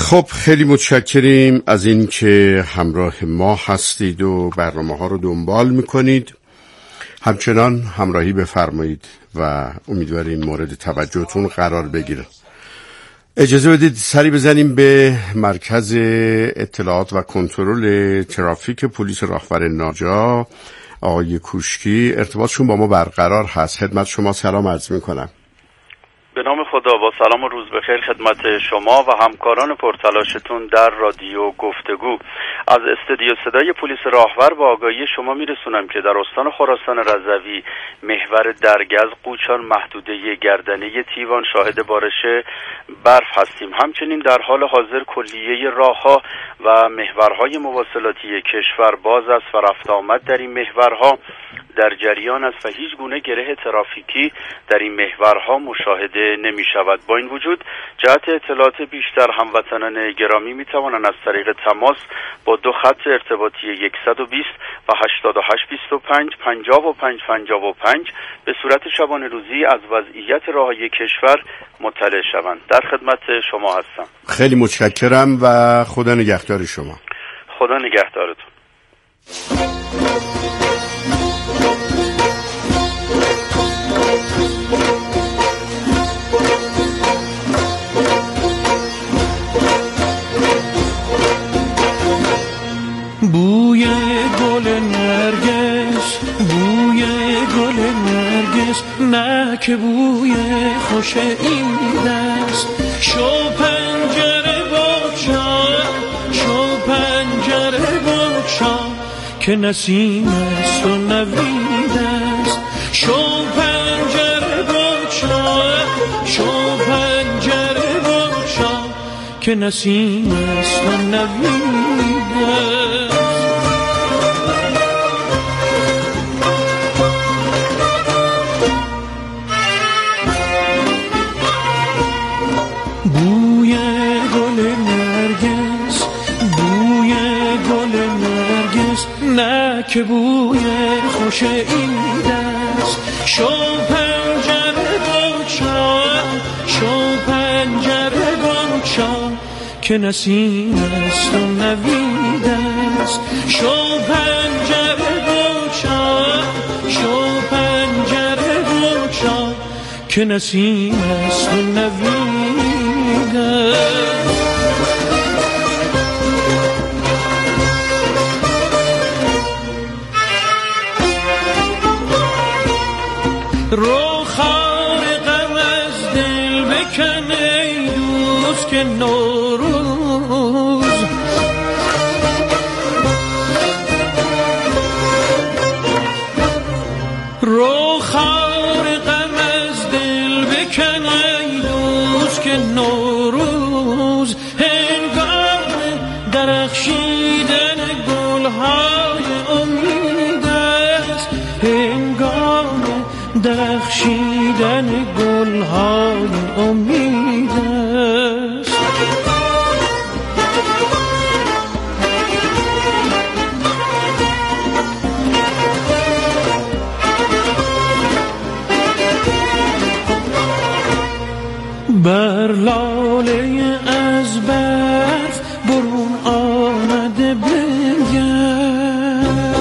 خب خیلی متشکریم از این که همراه ما هستید و برنامه ها رو دنبال میکنید. همچنان همراهی بفرمایید و امیدواریم مورد توجهتون قرار بگیره. اجازه بدید سری بزنیم به مرکز اطلاعات و کنترل ترافیک پلیس راهور ناجا. آقای کوشکی ارتباطشون با ما برقرار هست. خدمت شما سلام عرض میکنم. به نام خدا، با سلام و روز بخیر خدمت شما و همکاران پرتلاشتون در رادیو گفتگو. از استودیو صدای پلیس راهور با آگاهی شما میرسونم که در استان خراسان رضوی محور درگز قوچان محدوده گردنه تیوان شاهد بارش برف هستیم. همچنین در حال حاضر کلیه راهها و محورهای مواصلاتی کشور باز است و رفت آمد در این محورها در جریان است و هیچ گونه گره ترافیکی در این محورها مشاهده نمی شود. با این وجود جهت اطلاعات بیشتر هموطنان گرامی می توانند از طریق تماس با دو خط ارتباطی 120 و 8825 5555 به صورت شبانه روزی از وضعیت راههای کشور مطلع شوند. در خدمت شما هستم. خیلی متشکرم و خدا نگهدار شما. خدا نگهدارتون. بوی گل نرگس، بوی گل نرگس، نه که بوی خوش این دست. شو پنجره بگشا، شو پنجره بگشا، که نسیم است و نوید است. شو پنجره بگشا، شو پنجره بگشا، که نسیم است و نوید است. بوی گل نرگس، بوی گل نرگس، نه که بوی خوش این دست. شو پنجره بگشا، شو پنجره بگشا، که نسیم است و نوید است. شو پنجره بگشا، شو پنجره بگشا، که نسیم است و نوید است. رو خار غم از دل بکن ای دوست که نوروز. رو خار غم از دل بکن ای دوست که نوروز. هنگام درخشیدن گلهای امید است، هنگام درخشیدن گلهای امید است. بر لاله از برف برون آمده بنگر.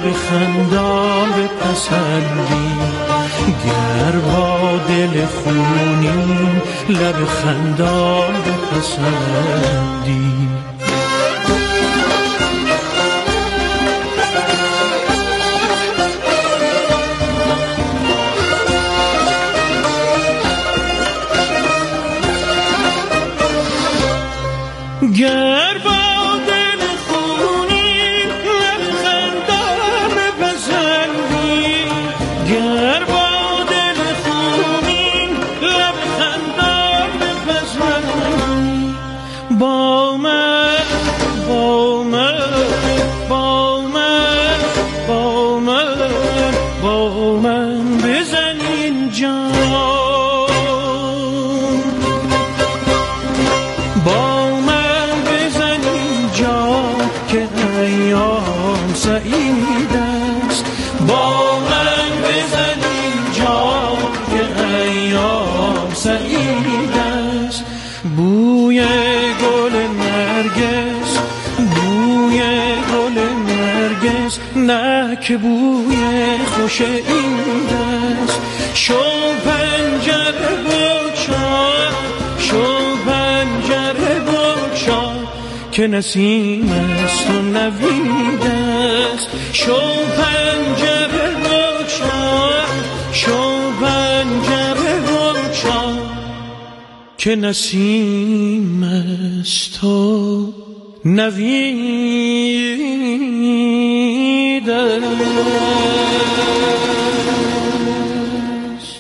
لب خندان بپسندی، گر با دل خونین لب خندان بپسندی. گر با دل خونین لب خندان بپسندی، گر با دل خونین لب خندان بپسندی، با من با من با من با من با من بزن اینجا، سعید است با من بزن اینجا که ایام سعید است. بوی گل نرگس، بوی گل نرگس، نه که بوی خوش این دست. شو پنجره بگشا، شو پنجره بگشا که نسیم است و نوید است. شو پنجره بگشا، شو پنجره بگشا که نسیم است و نوید است.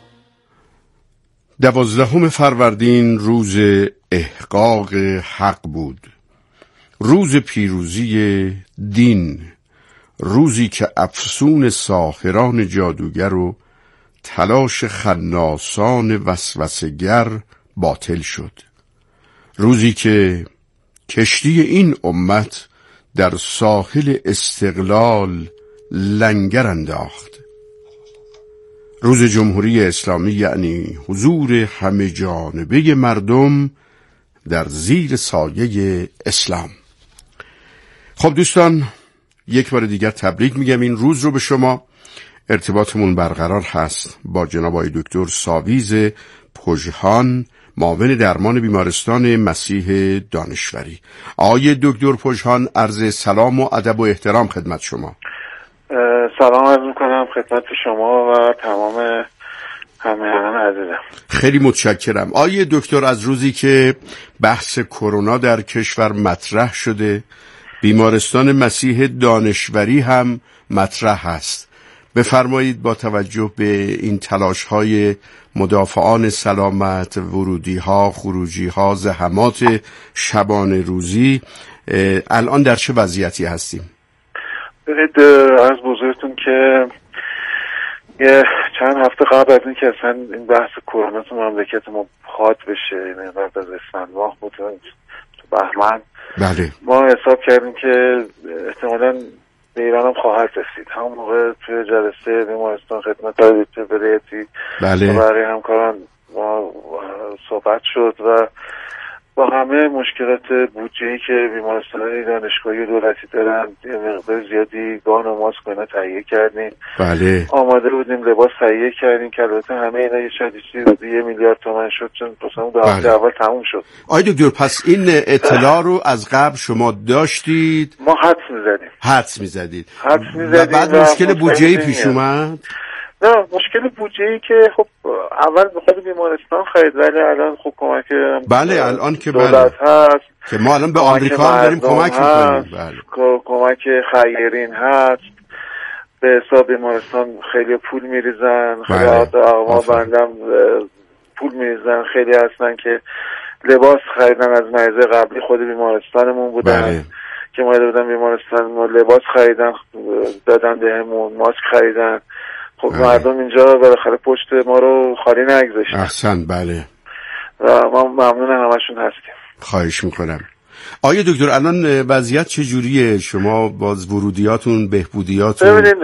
12 فروردین روز احقاق حق بود، روز پیروزی دین، روزی که افسون ساحران جادوگر و تلاش خناسان وسوسه‌گر باطل شد، روزی که کشتی این امت در ساحل استقلال لنگر انداخت، روز جمهوری اسلامی، یعنی حضور همه جانبه مردم در زیر سایه اسلام. خب دوستان، یک بار دیگر تبریک میگم این روز رو به شما. ارتباطمون برقرار هست با جناب آقای دکتر ساویز پژهان، معاون درمان بیمارستان مسیح دانشوری. آقای دکتر پژهان، عرض سلام و ادب و احترام خدمت شما. سلام عرض میکنم خدمت شما و تمام همراهان عزیزم. خیلی متشکرم. آقای دکتر، از روزی که بحث کرونا در کشور مطرح شده، بیمارستان مسیح دانشوری هم مطرح است. بفرمایید با توجه به این تلاش‌های مدافعان سلامت، ورودی‌ها، خروجی‌ها، زحمات شبانه روزی، الان در چه وضعیتی هستیم؟ ببینید، از بزرگتون که چند هفته قبل از این که اصلا این بحث کرونا تو مملکت ما خاط بشه، یعنی بعد از اسفند ماه بود تو بهمن، بله، ما حساب کردیم که احتمالاً به ایران هم خواهد رسید. همون موقع توی جلسه بیمارستان خدمت دکتر بریتی بله، برای همکاران ما صحبت شد و با همه مشکلات بودجه‌ای که بیمارستان‌های دانشگاهی و دولتی دارن یه مقدار زیادی گان و ماسک اینا تهیه کردیم. بله، آماده بودیم، لباس تهیه کردیم که البته همه اینا یه چیزی 1 میلیارد تومان شد، چون مثلا 2 هفته اول تموم شد. آقای دکتر، پس این اطلاع رو از قبل شما داشتید؟ ما حدس می‌زدید و بعد مشکل بودجه‌ای پیش اومد؟ نه، مشکل بودجه‌ای که خب اول به خود بیمارستان خرید، ولی الان خب کمک بله الان که دولت هست که ما الان به آمریکا هم داریم کمک می‌کنیم، بله، کمک خیرین هست، به حساب بیمارستان خیلی پول میریزن، خیلی آقا بندم پول میریزن، خیلی هستن که لباس خریدن از مریض قبلی خود بیمارستانمون بودن، بله، که ما بودن بیمارستان ما لباس خریدن دادن بهمون، ماسک خریدن. خب بله، مردم اینجا بالاخره پشت ما رو خالی نگذاشتن. احسن، بله، و ما ممنون همشون هستیم. خواهش میکنم. آیا دکتر الان وضعیت چجوریه؟ شما باز ورودیاتون، بهبودیاتون؟ ببینید،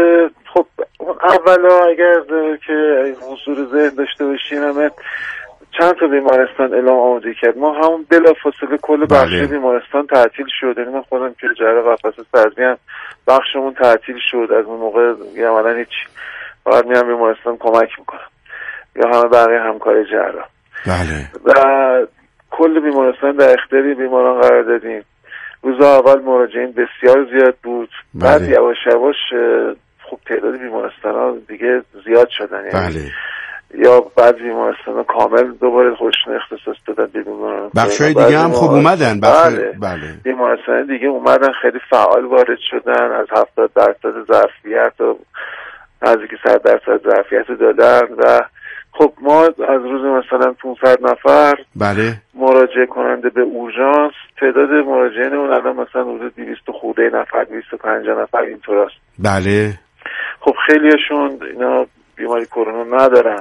خب اولا اگر که حضور ذهن داشته باشیم، همه چند تا بیمارستان اعلام آمادگی کرد، ما همون بلافاصله کل بخش بیمارستان تعطیل شد. یعنی من خودم که جراح قفسه سردی هم بخشمون تعطیل شد. از اون موقع عملاً هیچ، فقط میام بیمارستان کمک میکنم یا همه بقیه همکار جراح. بله. و کل بیمارستان در اختیار بیماران قرار دادیم. روز اول مراجعین بسیار زیاد بود. بعد یواش یواش خب تعداد بیمارستان ها دیگه زیاد شدن. یعنی بله. یا بعضی بیمارستان کامل دوباره خودشون اختصاص دادن به بیماران. بخشای دیگه هم خب اومدن. بله. بیمارستان دیگه اومدن، خیلی فعال وارد شدن، از 70% ظرفیت و نزدیک 100% ظرفیت دادن. و خب ما از روز مثلا 500 نفر بله مراجعه کننده به اورژانس، تعداد مراجعین اون الان مثلا حدود 200 خورده نفر، 250 نفر اینطور است. بله. خب خیلیشون اینا بیماری کرونا ندارن،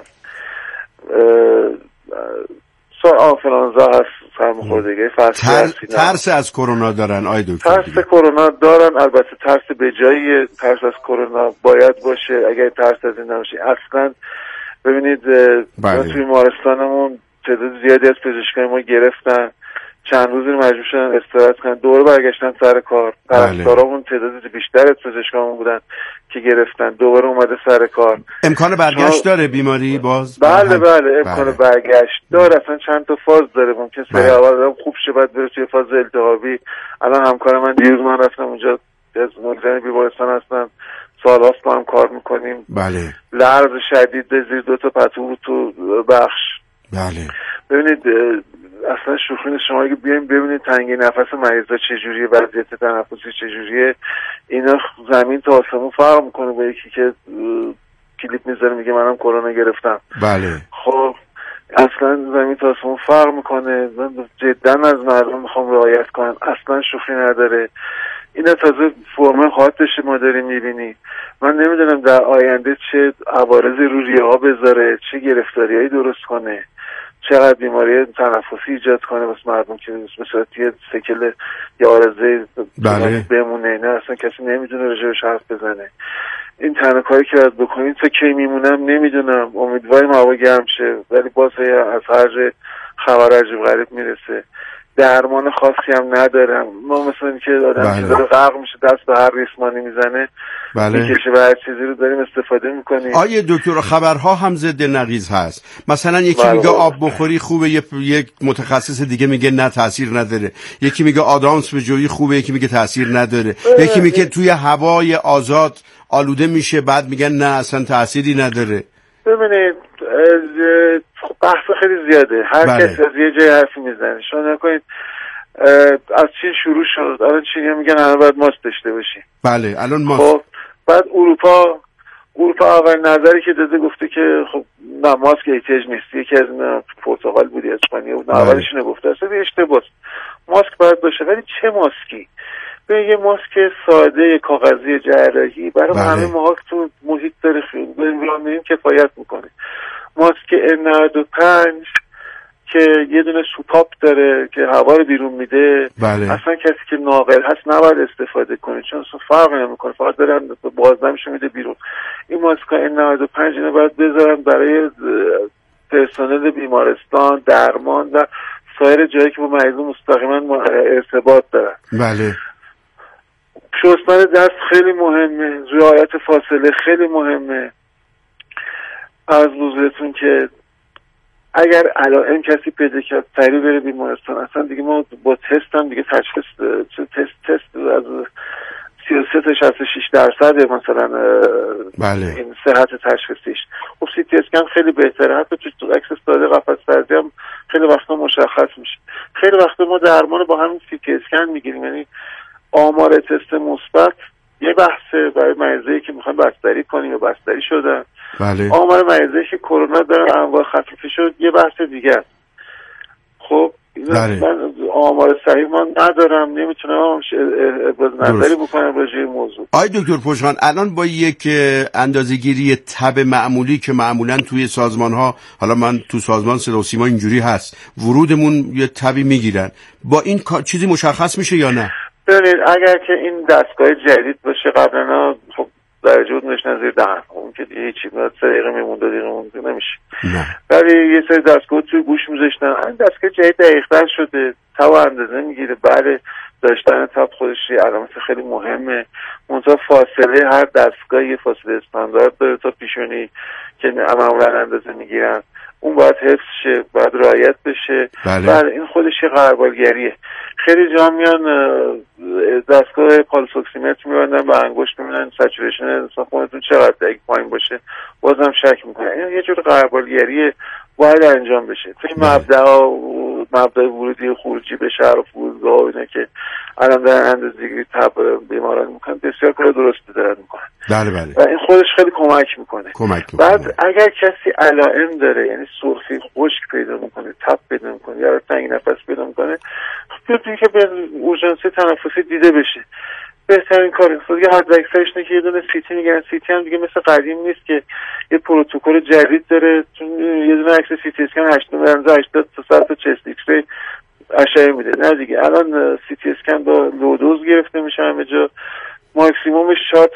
آنفلانزا هست، سرماخوردگی فصلی هست. ترس از کرونا دارن آی دکتر؟ ترس کرونا دارن، البته ترس به جای ترس از کرونا باید باشه. اگر ترس از این نباشه اصلا، ببینید توی بیمارستانمون تعداد زیادی از پزشکای ما گرفتن، چند روزی مجبور شدن استراحت کنن، دوباره برگشتن سر کار. پرستارامون تعداد بیشتر از پزشکامون بودن که گرفتن، دوباره اومده سر کار. امکان برگشت داره بیماری باز؟ بله امکان برگشت داره. اصلا چند تا فاز داره. ممکن سری اول خوب شه بعد بره توی فاز التهابی. الان همکار من دیروز من رفتم اونجا، از مدیران بیمارستان هستن، سال‌هاست با هم کار میکنیم. بله. لرز شدید زیر 2 تا پتو بود تو بخش. بله. ببینید اصلا شوخی نیست، شما اگه بیایم ببینید تنگی نفس مریضا چجوریه، وضعیت تنفسی چجوریه، اینا زمین تا آسمون فرق میکنه با یکی که کلیپ میذاره میگه منم کرونا گرفتم. بله. خب اصلا زمین تا آسمون فرق میکنه. من جدا از مردم میخوام رعایت کنم، اصلا شوخی نداره. اینا تازه فرم خاطش ما داریم میبینی. من نمیدونم در آینده چه عوارضی رو ریه ها بذاره، چه گرفتاریایی درست کنه، چقدر بیماری تنفسی ایجاد کنه واسه مردم که مثلا یه سکل یا عارضه بمونه. نه اصلا کسی نمیدونه راجعش حرف بزنه. این تنها کاری که باید بکنید تا کی میمونم نمیدونم. امیدواریم هوا گرم شه، ولی باز از هر خبر عجیب غریب میرسه. درمان خاصی هم ندارم. ما مثلا که آدم که داره غرق میشه دست به هر ریسمانی میزنه، میکشه و هر چیزی رو داریم استفاده میکنیم. آیه دکتر خبرها هم ضد نقیض هست. مثلا یکی میگه آب بخوری خوبه، یک متخصص دیگه میگه نه تاثیر نداره. یکی میگه آدامس به جویی خوبه، یکی میگه تاثیر نداره. یکی میگه توی هوای آزاد آلوده میشه، بعد میگن نه اصلا تأثیری نداره. ببینید بحث خیلی زیاده، هر کسی از یه جای حرفی میزنه. شما نکنید از چین شروع شد، الان چینی میگن همه باید ماسک داشته باشیم. بله الان ماسک. خب بعد اروپا اول نظری که داده گفته که خب نه ماسک احتیاج نیست. یکی از اینا پرتغال بود، اسپانیا بود، اولش اینو گفته. اصلا اشتباهه. ماسک باید باشه، ولی چه ماسکی؟ یه ماسک ساده کاغذی جراحی برای همه ماها تو محیط داره خیلی کفایت میکنه. ماسک N95 که یه دونه سوپاپ داره که هوا رو بیرون میده، اصلا کسی که ناقل هست نباید استفاده کنه، چون اصلا فرق نمیکنه، فقط داره بازدمشو میده بیرون. این ماسک N95 اینا باید بذارن برای پرسنل بیمارستان، درمان و سایر جایی که با مریض مستقیما ارتباط دارن. بله. شستن دست خیلی مهمه، رعایت فاصله خیلی مهمه. از حضورتون که اگر علائم کسی پیدا کرد سریع بره بیمارستان. اصلا دیگه ما با تست هم دیگه تشخیص تست از 33 تا 66% مثلا این صحت تشخیصیش. خب سی تی اسکن خیلی بهتره، حتی تو عکس ساده قفس سردی هم خیلی وقتا مشخص میشه. خیلی وقتا ما درمان با همین سی تی اسکن میگیریم. یعنی آمار تست مثبت یه بحثه برای مریضایی که میخوان بستری کنیم یا بستری شدن. بله. آمار مریضایی که کرونا دارن انواع خفیفی شد یه بحث دیگه است. خب من آمار صحیح من ندارم، نمیتونم ابراز نظری بکنم راجع به موضوع. آقای دکتر پشمان الان با یک اندازه‌گیری تب معمولی که معمولا توی سازمان‌ها، حالا من تو سازمان صدا و سیما اینجوری هست، ورودمون یه تبی میگیرن، با این چیزی مشخص میشه یا نه؟ ببینید اگر که این دستگاه جدید باشه، قبلا خب درجه بود نشنن زیر دهن، اون که دیگه هیچی، بعد 3 دقیقه میموند 2 دقیقه مونده نمیشه. ولی یه سری دستگاه توی گوش میذاشتن. این دستگاه جدید دقیق‌تر شده، تب اندازه میگیره. بله داشتن تب خودش علامت خیلی مهمه، منتها فاصله هر دستگاه یه فاصله استاندارد داره تا پیشونی که معمولا اندازه میگیرن، اون باید حفظ شه، باید رعایت بشه. بله این خودش یه غربالگریه. خیلی جا میان دستگاه پالس اکسیمتر میبندن به انگشت، میبینن سچوریشن خونتون چقدر، اگه پایین باشه بازم شک میکنن. این یه جور غربالگریه، باید انجام بشه. تو این مبدأ ورودی و خروجی به شهر و فرودگاه و اینا که الان دارن اندازه‌گیری تب بیماران میکنن، بسیار کار درستی دارن میکنن. بله. و این خودش خیلی کمک میکنه. بعد اگر کسی علائم داره، یعنی سرفی خشک پیدا میکنه، تب پیدا میکنه یا تنگ نفس پیدا میکنه، خب که به اورژانسی تنفسی دیده بشه. بهترین کار دیگه حد اکثرش اینه که یه دونه سیتی میگن. سیتی هم دیگه مثل قدیم نیست که یه پروتکل جدید داره، چون یه دونه عکس سیتی اسکن 80 تا چست ایکس ری اشعه میده. نه دیگه الان سیتی اسکن با لودوز گرفته میشه همه جا، ماکسیمومش 4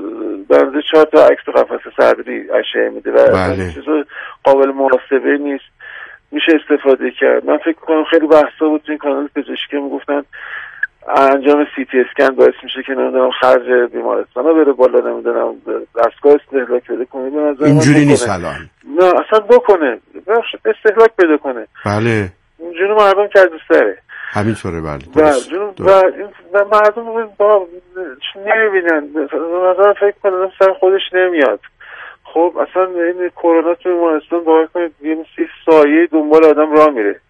تا عکس قفسه صدری اشعه میده و چیز قابل محاسبه نیست، میشه استفاده کرد. من فکر کنم خیلی بحثا بود تو این کانال پزشکی میگفتن انجام سی تی اسکن باعث میشه که نمیدونم خرج بیمارستان ها بره بالا، نمیدونم دستگاه استهلاک پیدا کنه. اینجوری نیست الان. نه اصلا بکنه، استهلاک پیدا کنه. بله جون مردم که از داره همینطوره. بله و مردم با نمیبینن، مثلا فکر کنن سر خودش نمیاد. خب اصلا این کرونا تو بیمارستان باور کنید یه سایه دنبال آدم راه میره.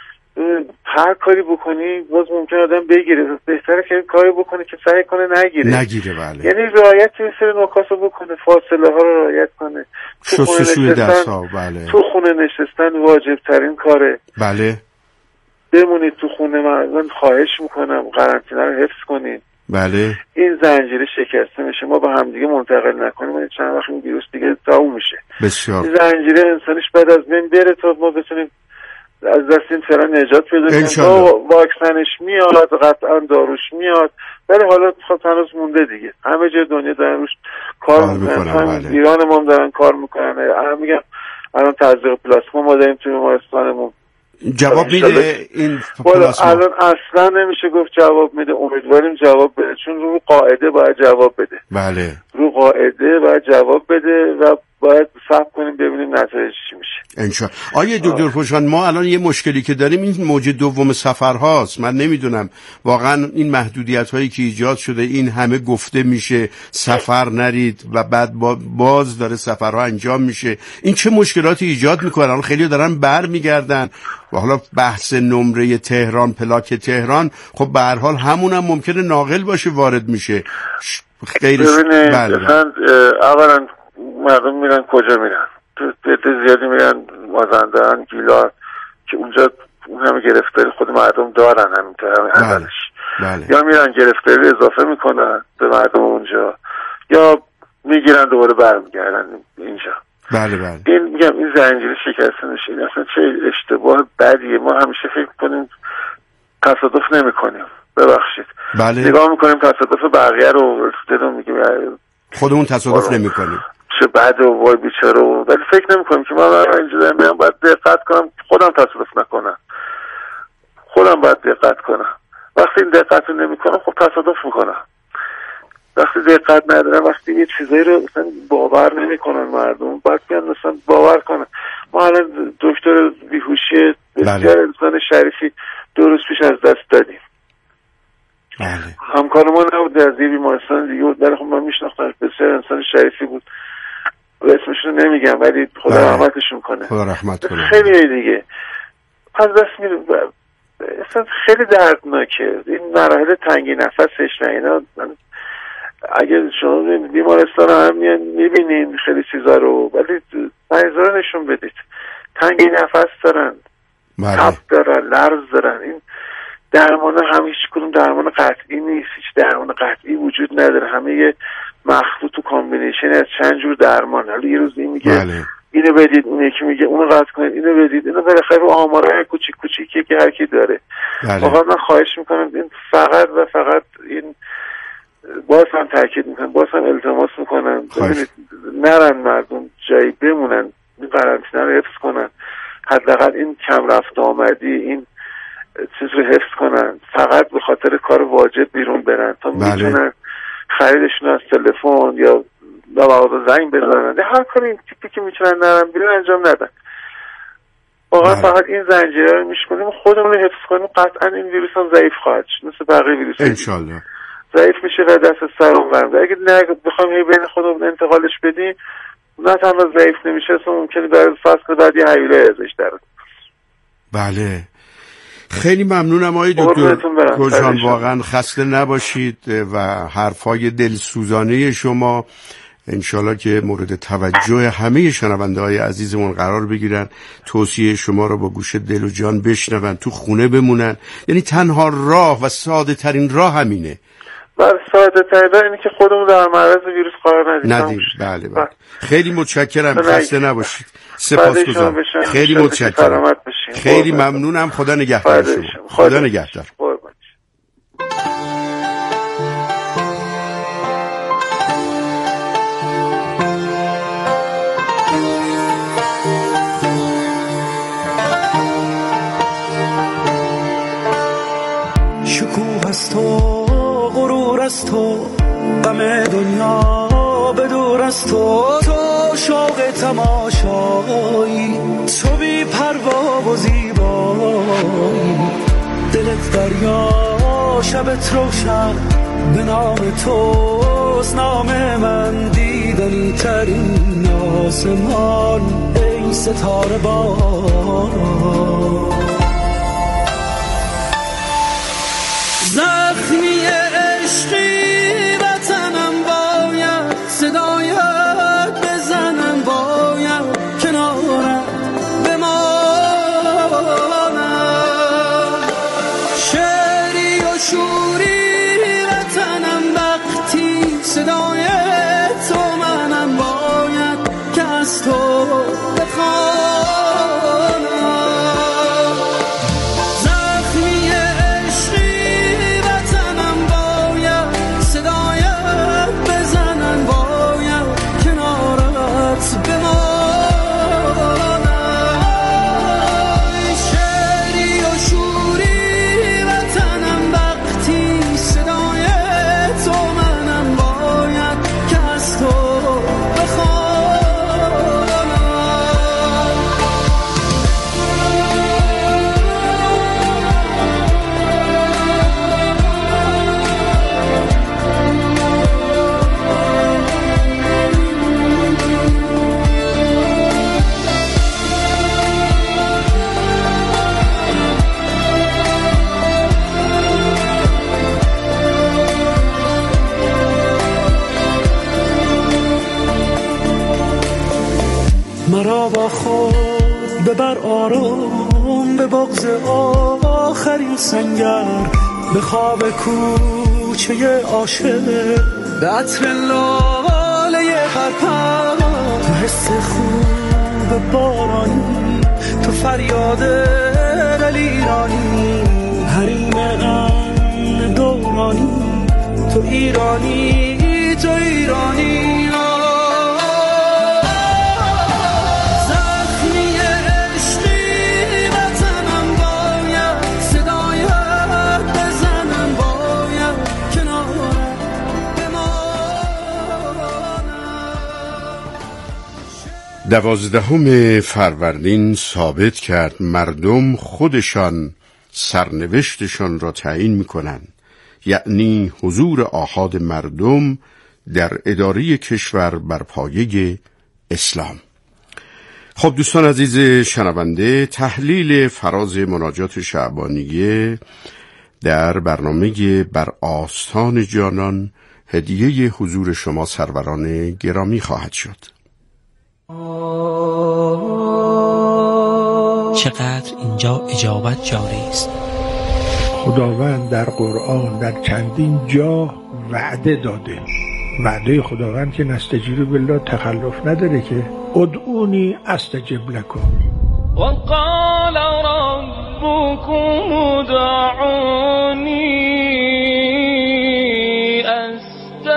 هر کاری بکنی باز ممکن آدم بگیره، بهتره که کاری بکنه که سعی کنه نگیره. بله. یعنی رعایت این سری نکات رو بکنه، فاصله ها رو رعایت کنه، شستشوی دست ها. بله. تو خونه نشستن واجب ترین کاره. بله. بمونید تو خونه، من خواهش میکنم قرنطینه رو حفظ کنید. بله. این زنجیره شکسته میشه، ما با همدیگه منتقل نکنیم این چند وقت این ویروس دیگه تموم میشه. بسیار. این زنجیره انسانیش بعد از بین بره تا ما بتونیم از دست این فعلا نجات پیدا کنیم. واکسنش میاد، قطعا داروش میاد، ولی حالا خب هنوز مونده دیگه. همه جای دنیا دارن روش کار میکنن. بله. ایران ما هم دارن کار میکنن. میگم الان تزریق پلاسما ما داریم توی بیمارستانمون. جواب میده این پلاسما؟ الان اصلا نمیشه گفت جواب میده. امیدواریم جواب بده، چون رو قاعده باید جواب بده. بله. رو قاعده باید جواب بده و باید صبر کنیم ببینیم نتایج چی میشه انشالله. آیه دکتر خوشان، ما الان یه مشکلی که داریم این موج دوم سفرهاست. من نمیدونم واقعا این محدودیت هایی که ایجاد شده، این همه گفته میشه سفر نرید و بعد باز داره سفرها انجام میشه، این چه مشکلاتی ایجاد میکنه؟ الان خیلی دارن برمیگردن و حالا بحث نمره تهران، پلاک تهران، خب به هر حال همون هم ممکنه ناقل باشه وارد میشه غیرش. اولا مردم میرن کجا میرن؟ تو زیادی میرن مازندران، گیلان که اونجا اون همه گرفتاری خود مردم دارن همینطور همه بله. یا میرن گرفتاری اضافه میکنن به مردم اونجا یا میگیرن دوباره برمیگردن اینجا. بله. این میگم این زنجیره شکسته میشه. اصلا چه اشتباه بدیه. ما همیشه فکر کنیم تصادف نمیکنیم، ببخشید. بله. نگاه میکنیم تصادف بقیه رو دلم میگیم خودمون تصادف نمیکنیم، چه بد و وای بیچاره، ولی فکر نمیکنیم که من اینجا دارم میام باید دقت کنم خودم تصادف نکنم، خودم باید دقت کنم. وقتی این دقت رو نمیکنم خب تصادف میکنم. وقتی دقت ندارم، وقتی یه چیزایی رو مثلا باور نمیکنن مردم، باید بیان مثلا باور کنن. ما الان دکتر بیهوشی بسیار انسان شریفی 2 روز پیش از دست دادیم. بله. همکار ما نبود، از یه بیمارستان دیگه بود، ولی خب من میشناختم، بسیار انسان شریفی بود. اسمشون نمیگم ولی خدا رحمتشون کنه. خدا رحمت کنه. خیلی دیگه از دست میره. اصلا خیلی دردناکه این مراحل تنگی نفسش. نه اینا اگه شما بیمارستان هم میبینین خیلی چیزا رو، ولی مریضا رو نشون بدید تنگی نفس دارن، تب دارن، لرز دارن. این درمان هم هیچ کدوم درمان قطعی نیست، هیچ درمان قطعی وجود نداره، همه یه مخلوط و کامبینیشن از چند جور درمان. حالا یه روز این میگه اینو بدید، اون یکی میگه اونو قطع کنید، اینو بدید. اینو بالاخره رو آمارای کوچیک کوچیکی که هر کی داره. واقعا من خواهش میکنم این فقط و فقط این باز هم تاکید میکنم، باز هم التماس میکنم ببینید نرن مردم جایی بمونن، این قرنطینه رو حفظ کنن، حداقل این کم رفت آمدی این چیز رو حفظ کنن، فقط به خاطر کار واجب بیرون برن تا میتونن خریدشون از تلفن یا مغازه زنگ بزنن، هر کاری این تیپی که میتونن نرن بیرون انجام ندن. واقعا فقط این زنجیره رو میشکنیم، خودمون رو حفظ کنیم، قطعا این ویروس هم ضعیف خواهد شد مثل بقیه ویروس انشالله ضعیف میشه و دست سر اون اگه نه بخوایم هی بین خودمون انتقالش بدیم، نه تنها ضعیف نمیشه، اصلا ممکنه برای فصل بعد یه حیله ازش در. بله خیلی ممنونم آقای دکتر گلشان، واقعا خسته نباشید و حرفای دلسوزانه شما انشالله که مورد توجه همه شنونده های عزیزمون قرار بگیرن، توصیه شما رو با گوش دل و جان بشنون، تو خونه بمونن. یعنی تنها راه و ساده ترین راه همینه. بله ساده ترین اینه که خودمون در معرض ویروس قرار ندیم. بله. خیلی متشکرم، خسته نباشید، سپاسگزارم، خیلی متشکرم، خیلی ممنونم، خدا نگهدار شما، خدا نگهدار. شکوه از تو، غرور از تو، غم دنیا به دور از تو، تو شوق تماشایی، تو بی پروا و زیبایی، دلت دریا شبت روشن، به نام توست نام من، دیدنی ترین آسمان ای ستاره باران. زخمی عشقی وطنم باید صدایت بزنم، باید کنارت بمانم، شعری و شوری وطنم وقتی صدای تو منم، باید که از تو بخوانم. مرا با خود ببر آرام به بغض آخرین سنگر، به خواب کوچه عاشق، به عطر لاله پرپر، تو حس خوب بارانی، تو فریاد دلیرانی، حریم امن دورانی، تو ایرانی، تو ایرانی. دوازدهم فروردین ثابت کرد مردم خودشان سرنوشتشان را تعیین می‌کنند، یعنی حضور آحاد مردم در اداره کشور بر پایه اسلام. خب دوستان عزیز شنونده، تحلیل فراز مناجات شعبانیه در برنامه بر آستان جانان هدیه حضور شما سروران گرامی خواهد شد. چقدر اینجا اجابت جاری است. خداوند در قرآن در چندین جا وعده داده. وعده خداوند که نستجیب بالله تخلف نداره که ادعونی استجب لکم. وقال ربكم ادعوني استجب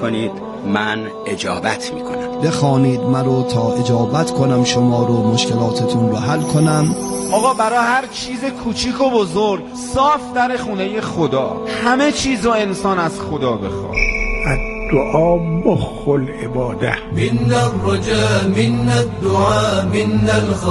کنید من اجابت میکنم. بخوانید مرا تا اجابت کنم شما رو، مشکلاتتون رو حل کنم. آقا برای هر چیز کوچیک و بزرگ صاف در خونه خدا، همه چیز و انسان از خدا بخواد. الدعا مخ العباده. من الرجاء من الدعاء من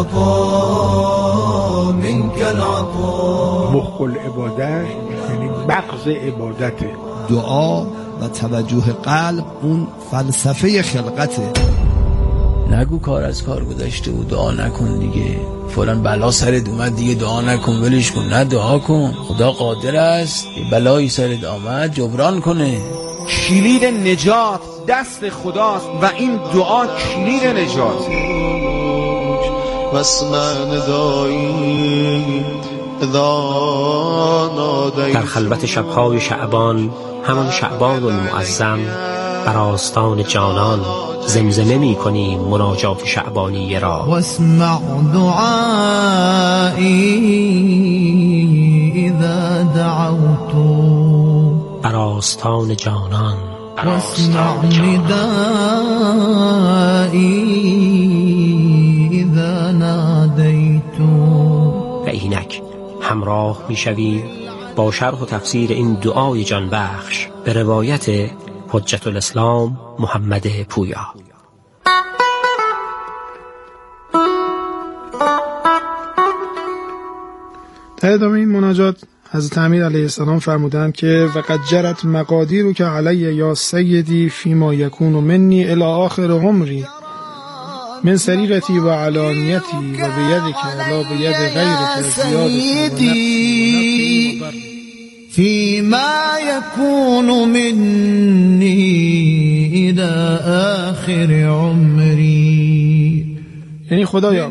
الخطا منك العطاء. مخ العباده یعنی مغز عبادته. دعا و توجه قلب اون فلسفه خلقته. نگو کار از کار گذشته و دعا نکن دیگه، فلان بلا سرت اومد دیگه دعا نکن، ولش کن. نه، دعا کن. خدا قادر است بلایی سرت آمد جبران کنه. کلید نجات دست خداست و این دعا کلید نجات. در خلوت شب‌های شعبان، همان شعبان المعظم، بر آستان جانان زمزمه می‌کنیم مناجات شعبانی را. واسمع دعایی اذا دعوت. بر آستان جانان واسمع ندایی اذا نادیت. و اینک همراه می‌شویم با شرح و تفسیر این دعای جان بخش به روایت حجت الاسلام محمد پویا. در ادامه این مناجات حضرت امیر علیه السلام فرمودند که وقد جرت مقادیرک علی یا سیدی فیما یکون منی الی آخر عمری من سریرتی و علانیتی و بیدک لا بید غیرک سیدی فیما یکون منی الی آخر عمری. یعنی خدایا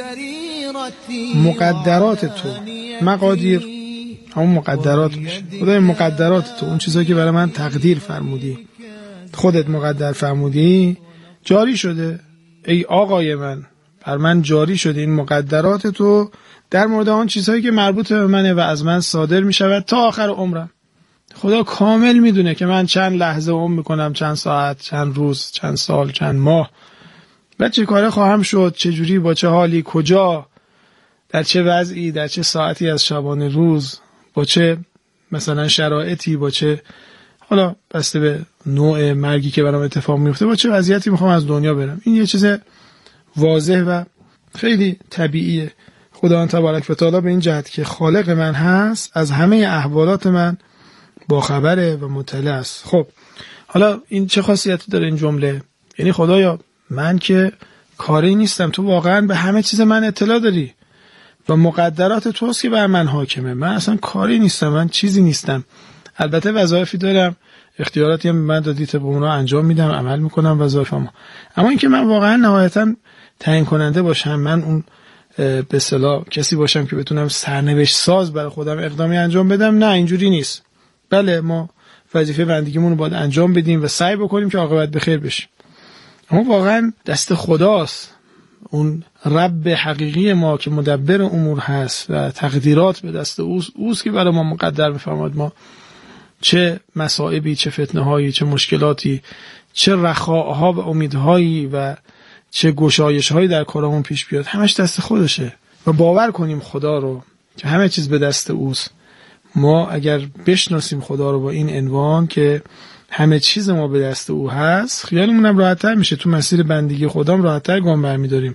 مقدرات تو، مقادیر همون مقدرات میشه، خدای مقدرات تو، اون چیزایی که برای من تقدیر فرمودی، خودت مقدر فرمودی، جاری شده. ای آقای بر من جاری شده این مقدرات تو در مورد آن چیزهایی که مربوط به منه و از من صادر میشود تا آخر عمرم. خدا کامل میدونه که من چند لحظه عمر میکنم، چند ساعت، چند روز، چند سال، چند ماه، و چه کاره خواهم شد، چه جوری، با چه حالی، کجا، در چه وضعی، در چه ساعتی از شبانه روز، با چه مثلا شرایطی، با چه حالا بسته به نوع مرگی که برام اتفاق میفته، با چه وضعیتی میخوام از دنیا برم. این یه چیز واضح و خیلی طبیعیه. خداوند تبارک و تعالی به این جهت که خالق من هست از همه احوالات من با خبره و مطلع است. خب حالا این چه خاصیتی داره این جمله؟ یعنی خدایا من که کاری نیستم، تو واقعا به همه چیز من اطلاع داری و مقدرات توست که بر من حاکمه. من اصلا کاری نیستم، من چیزی نیستم. البته وظایفی دارم، اختیاراتی هم من دادی، طبق اونا انجام میدم، عمل میکنم وظایفمو. اما اینکه من واقعا نهایتا تعیین کننده باشم، من اون به اصطلاح کسی باشم که بتونم سرنوشت ساز برای خودم اقدامی انجام بدم، نه اینجوری نیست. بله ما وظیفه بندگیمون رو باید انجام بدیم و سعی بکنیم که عاقبت بخیر بشه، اما واقعا دست خداست. اون رب حقیقی ما که مدبر امور هست و تقدیرات به دست اوست که برای ما مقدر بفرماد ما چه مصائبی، چه فتنه هایی، چه مشکلاتی، چه رخاها و امیدهایی و چه گشایش هایی در کارمون پیش بیاد، همش دست خودشه. و باور کنیم خدا رو که همه چیز به دست اوست. ما اگر بشناسیم خدا رو با این عنوان که همه چیز ما به دست او هست، خیالمون هم راحت‌تر میشه، تو مسیر بندگی خدام راحت‌تر گام برمی‌داریم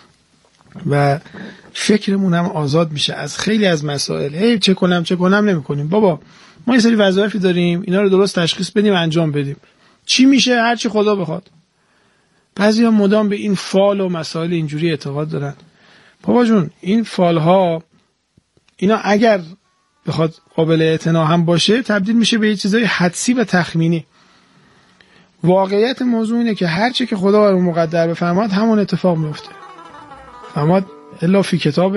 و فکرمون هم آزاد میشه از خیلی از مسائل. چه کنم نمی‌کنیم. بابا ما یه سری وظایفی داریم، اینا رو درست تشخیص بدیم، انجام بدیم، چی میشه هر چی خدا بخواد. بعضیا مدام به این فال و مسائل اینجوری اعتقاد دارن. بابا جون این فال‌ها اینا اگر بخواد قابل اعتنا هم باشه تبدیل میشه به یه چیزای حدسی و تخمینی. واقعیت موضوع اینه که هر چی که خدا بر مقدر بفرماد همون اتفاق میفته. فرماد الا فی کتاب